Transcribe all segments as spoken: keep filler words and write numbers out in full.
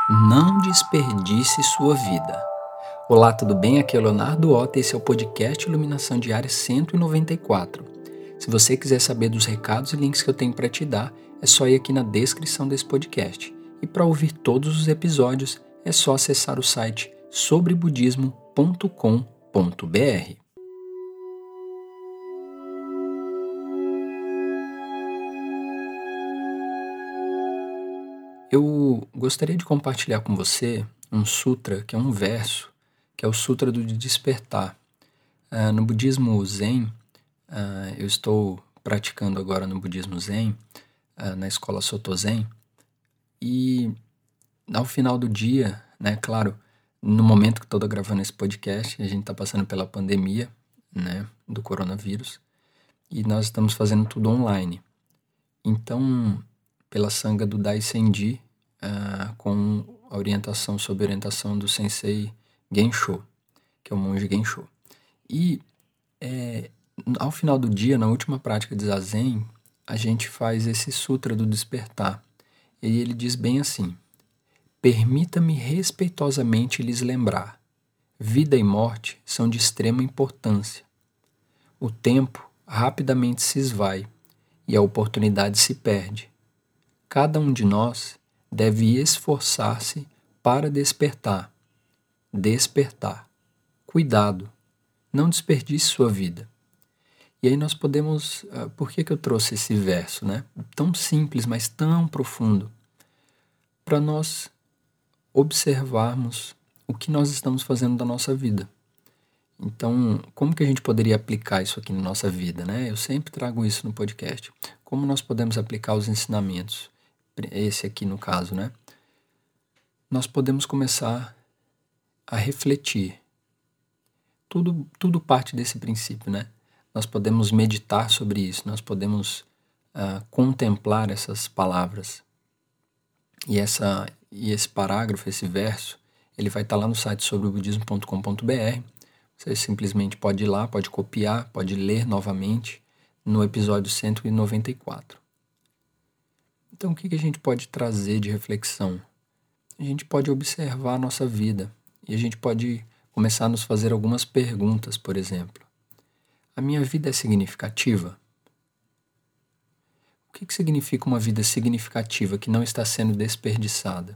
Não desperdice sua vida. Olá, tudo bem? Aqui é o Leonardo Ota e esse é o podcast Iluminação Diária cento e noventa e quatro. Se você quiser saber dos recados e links que eu tenho para te dar, é só ir aqui na descrição desse podcast. E para ouvir todos os episódios, é só acessar o site sobrebudismo ponto com ponto b r. Eu gostaria de compartilhar com você um sutra, que é um verso, que é o Sutra do Despertar. Uh, no budismo Zen, uh, eu estou praticando agora no budismo Zen, uh, na escola Soto Zen, e ao final do dia, né, claro, no momento que estou gravando esse podcast, a gente está passando pela pandemia, né, do coronavírus, e nós estamos fazendo tudo online. Então, pela sanga do Daisenji, uh, com a orientação, sob orientação do Sensei Gensho, que é o monge Gensho. E é, ao final do dia, na última prática de Zazen, a gente faz esse Sutra do Despertar. E ele diz bem assim: permita-me respeitosamente lhes lembrar, vida e morte são de extrema importância. O tempo rapidamente se esvai e a oportunidade se perde. Cada um de nós deve esforçar-se para despertar. Despertar. Cuidado, não desperdice sua vida. E aí nós podemos... Uh, por que que eu trouxe esse verso, né? Tão simples, mas tão profundo. Para nós observarmos o que nós estamos fazendo da nossa vida. Então, como que a gente poderia aplicar isso aqui na nossa vida, né? Eu sempre trago isso no podcast. Como nós podemos aplicar os ensinamentos? Esse aqui no caso, né? Nós podemos começar a refletir. Tudo, tudo parte desse princípio, né? Nós podemos meditar sobre isso, nós podemos uh, contemplar essas palavras. E, essa, e esse parágrafo, esse verso, ele vai estar lá no site sobrebudismo ponto com ponto b r. Você simplesmente pode ir lá, pode copiar, pode ler novamente no episódio cento e noventa e quatro. Então, o que a gente pode trazer de reflexão? A gente pode observar a nossa vida e a gente pode começar a nos fazer algumas perguntas, por exemplo. A minha vida é significativa? O que significa uma vida significativa que não está sendo desperdiçada?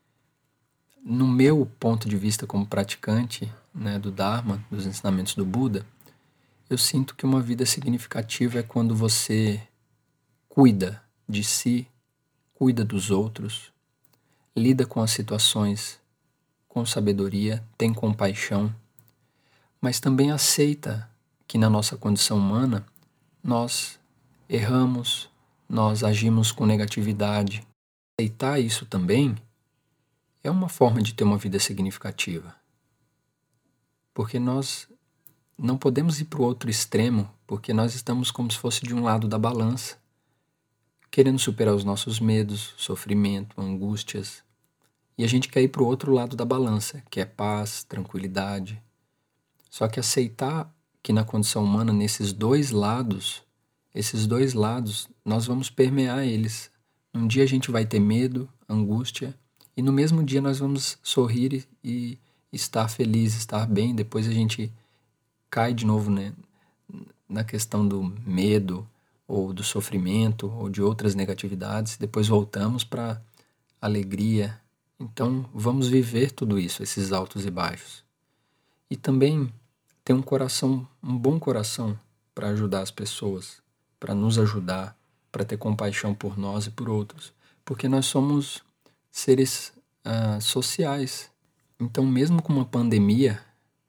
No meu ponto de vista como praticante, né, do Dharma, dos ensinamentos do Buda, eu sinto que uma vida significativa é quando você cuida de si, cuida dos outros, lida com as situações com sabedoria, tem compaixão, mas também aceita que na nossa condição humana nós erramos, nós agimos com negatividade. Aceitar isso também é uma forma de ter uma vida significativa. Porque nós não podemos ir para o outro extremo, porque nós estamos como se fosse de um lado da balança, querendo superar os nossos medos, sofrimento, angústias. E a gente quer ir para o outro lado da balança, que é paz, tranquilidade. Só que aceitar que na condição humana, nesses dois lados, esses dois lados, nós vamos permear eles. Um dia a gente vai ter medo, angústia, e no mesmo dia nós vamos sorrir e estar feliz, estar bem. Depois a gente cai de novo, né, na questão do medo, ou do sofrimento, ou de outras negatividades. Depois voltamos para alegria. Então, vamos viver tudo isso, esses altos e baixos. E também ter um coração, um bom coração para ajudar as pessoas, para nos ajudar, para ter compaixão por nós e por outros. Porque nós somos seres uh, sociais. Então, mesmo com uma pandemia,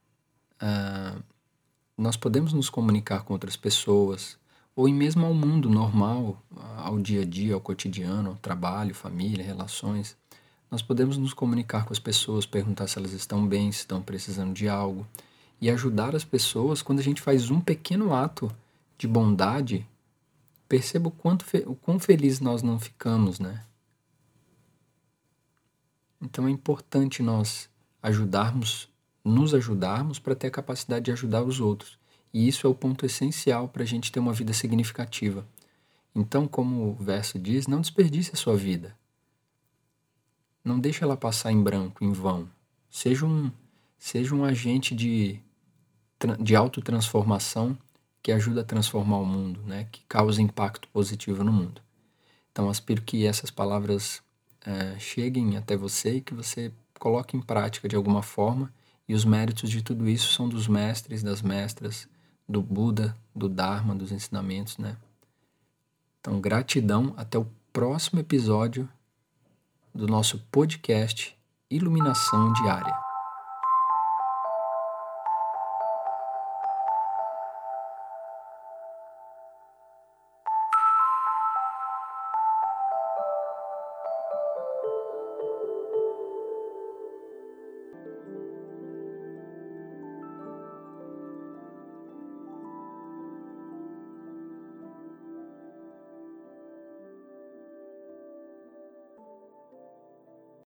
uh, nós podemos nos comunicar com outras pessoas, ou mesmo ao mundo normal, ao dia a dia, ao cotidiano, ao trabalho, família, relações. Nós podemos nos comunicar com as pessoas, perguntar se elas estão bem, se estão precisando de algo, e ajudar as pessoas. Quando a gente faz um pequeno ato de bondade, perceba o, quanto fe- o quão felizes nós não ficamos, né? Então é importante nós ajudarmos, nos ajudarmos para ter a capacidade de ajudar os outros. E isso é o ponto essencial para a gente ter uma vida significativa. Então, como o verso diz, não desperdice a sua vida. não deixa ela passar em branco, em vão. Seja um, seja um agente de, de autotransformação que ajuda a transformar o mundo, né? Que causa impacto positivo no mundo. Então, aspiro que essas palavras é, cheguem até você e que você coloque em prática de alguma forma, e os méritos de tudo isso são dos mestres, das mestras, do Buda, do Dharma, dos ensinamentos, né? Então, gratidão, até o próximo episódio do nosso podcast Iluminação Diária.